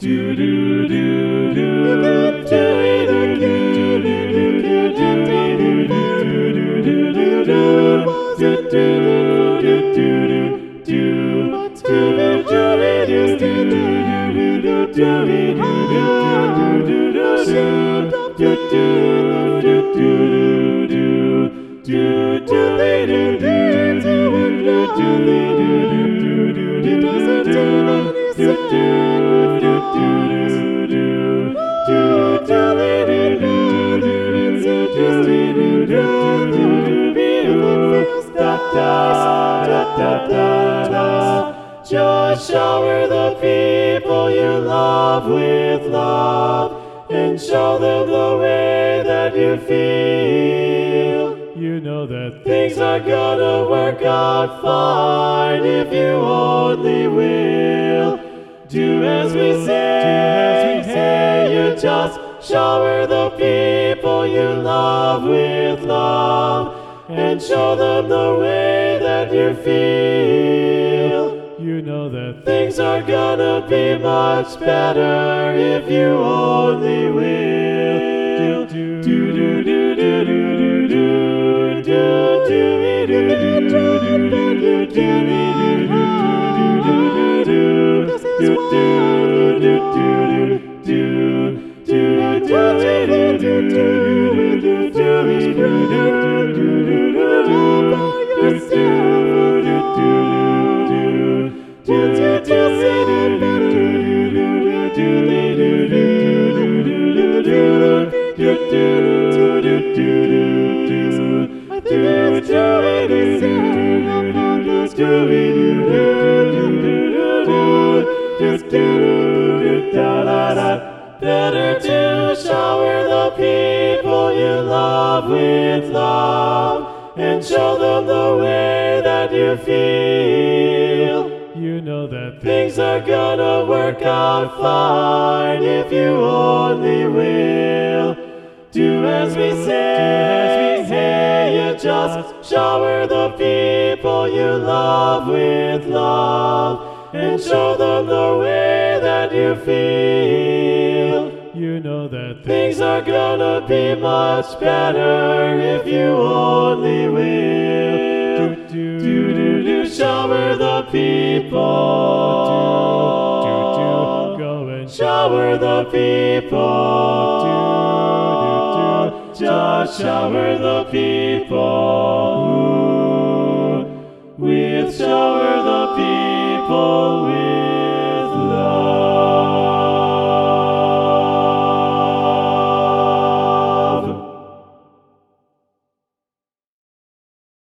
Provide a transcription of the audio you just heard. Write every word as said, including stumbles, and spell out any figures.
Do do do do do do Just shower the people you love with love, and show them the way that you feel. You know that things are gonna work out fine if you only will. Do as we say, do as we say. You just shower the people you love with love, and show them the way that you feel. You know that things are gonna be much better if you only will. Do do do do do do do do Better to shower the people you love with love, and show them the way that you feel. You know that things are gonna work out fine if you only will. Do as we say, do as we say. You just shower the people you love with love, and show them the way that you feel. You know that things are gonna be much better if you only will. Do do do do, do. Shower the people. Do do do, go and shower the people. Do do do, just shower the people. With shower the people with